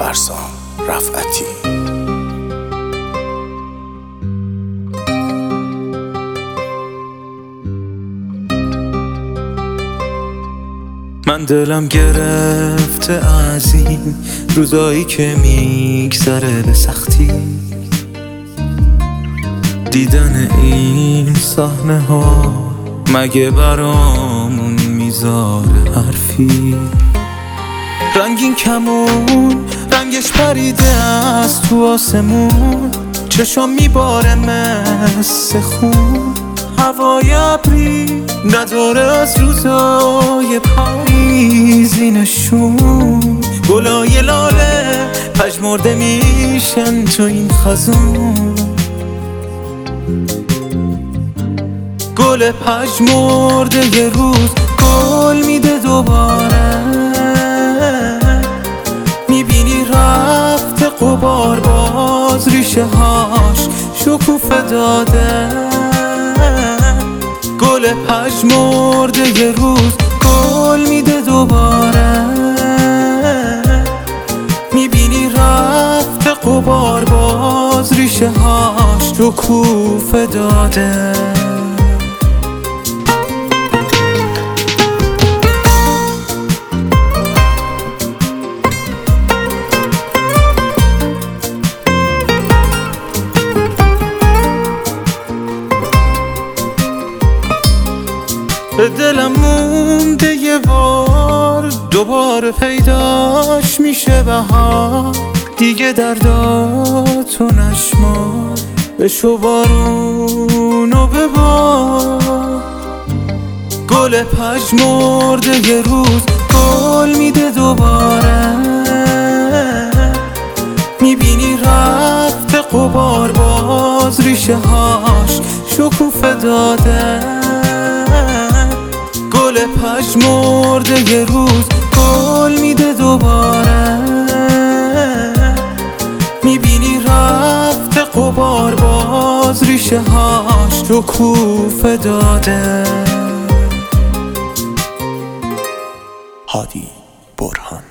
فرسان رفعتی. من دلم گرفته از این روزایی که میگذره به سختی، دیدن این صحنه ها مگه برامون میذاره حرفی؟ رنگین کمون رنگش پریده از تو آسمون، چشم میباره مثل خون، هوای ابری نداره از روزای پاییزی نشون، گلای لاله پژمرده میشن تو این خزون، گل پژمرده یه روز گل میده دوباره، میبینی رفته غبار باز ریشه هاش شکوفه داده، گل پژمرده یه روز گل میده دوباره، میبینی رفته غبار باز ریشه هاش شکوفه داده. به دلم مونده یه بار دوباره پیداش میشه بهار، دیگه درداتو نشمار، بشو بارونو ببار، گل پژمرده یه روز گل میده دوباره، میبینی رفته غبار باز ریشه هاش شکوفه داده، گل پژمرده یه روز گل میده دوباره، میبینی رفته غبار باز ریشه هاش شکوفه داده. هادی برهان.